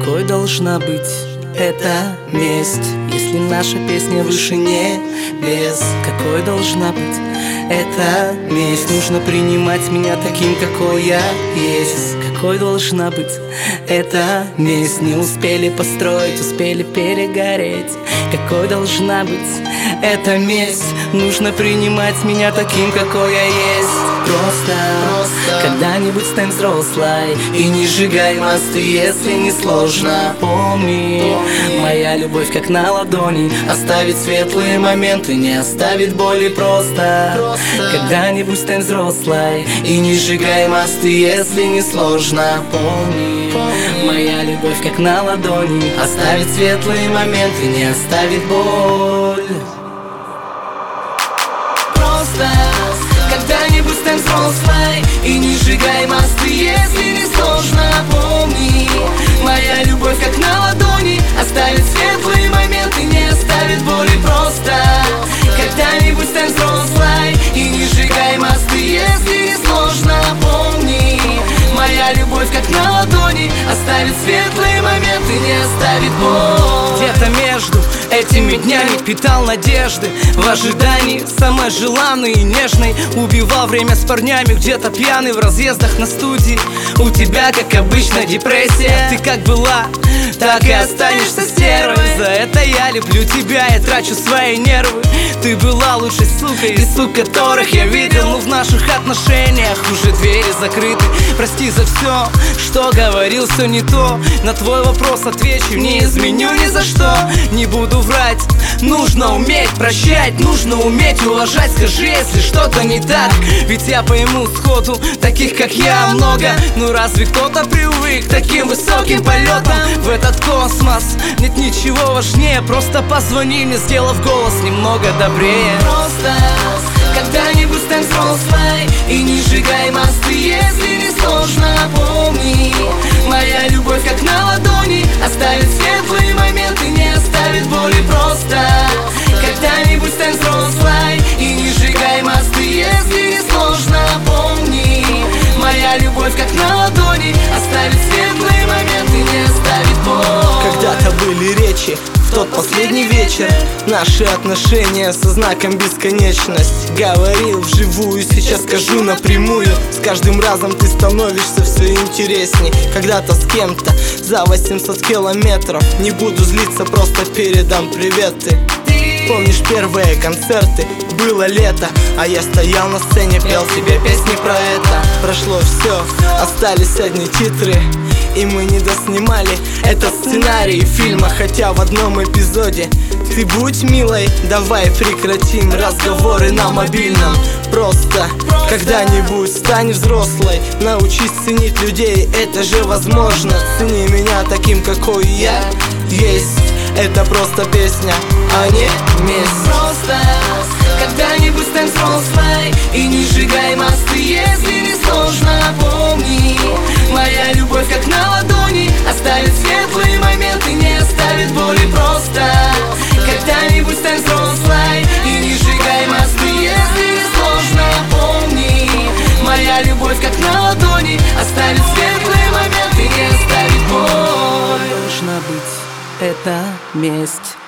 Какой должна быть эта месть, если наша песня выше небес? Какой должна быть эта месть? Нужно принимать меня таким, какой я есть. Какой должна быть эта месть? Не успели построить, успели перегореть. Какой должна быть эта месть? Нужно принимать меня таким, какой я есть. Просто когда-нибудь стань взрослой и не сжигай мосты, если не сложно. Помни, моя любовь как на ладони оставит светлые моменты, не оставит боли. Просто когда-нибудь стань взрослой и не сжигай мосты, если не сложно. Помни, моя любовь как на ладони оставит светлые моменты, не оставит боль. Просто когда-нибудь стань взрослой и не сжигай мосты, если не сложно. Помни, моя любовь как на ладони оставит светлые моменты, не оставит боли. Просто когда-нибудь стань взрослой и не сжигай мосты, если не сложно. Помни, моя любовь как на ладони оставит светлые моменты, не оставит боль. Где-то между этими днями питал надежды в ожидании самой желанной и нежной. Убивал время с парнями, где-то пьяный в разъездах на студии. У тебя, как обычно, депрессия. Ты как была, так и останешься стервой. За это я люблю тебя и трачу свои нервы. Ты была лучшей сукой из сук, которых я видел. Но в наших отношениях уже двери закрыты. Прости за все, что говорил, все не то. На твой вопрос отвечу, не изменю ни за что. Не буду врать, нужно уметь прощать, нужно уметь уважать. Скажи, если что-то не так, ведь я пойму сходу. Таких, как я, много. Ну разве кто-то привык к таким высоким полетам в этот космос? Нет ничего важнее, просто позвони мне, сделав голос немного добрее. Просто когда-нибудь стань взрослой и не сжигай мосты, если не сложно. Помни, моя любовь как на ладони оставит светлые моменты, не оставит боли. Просто когда-нибудь стань взрослой и не сжигай мосты, если не сложно. Помни, моя любовь как на ладони оставит светлые моменты, не оставит боль. Когда-то были речи в тот последний вечер, наши отношения со знаком бесконечность. Говорил вживую, сейчас скажу напрямую. С каждым разом ты становишься все интересней. Когда-то с кем-то за 800 километров. Не буду злиться, просто передам приветы. Помнишь первые концерты? Было лето, а я стоял на сцене, пел себе песни про это. Прошло все, остались одни титры, и мы не доснимали этот сценарий фильма, хотя в одном эпизоде. Ты будь милой, давай прекратим разговоры на мобильном. Просто когда-нибудь стань взрослой, научись ценить людей, это же возможно. Цени меня таким, какой я есть. Это просто песня, а не месть. Просто когда-нибудь стань взрослой и не сжигай мосты, если не сложно. Помни, моя любовь как на ладони оставит светлые моменты, не оставит боли. Просто когда-нибудь стань взрослой и не сжигай мосты, если не сложно. Помни, моя любовь как на ладони оставит светлые моменты, не оставит боль. Должна быть эта месть.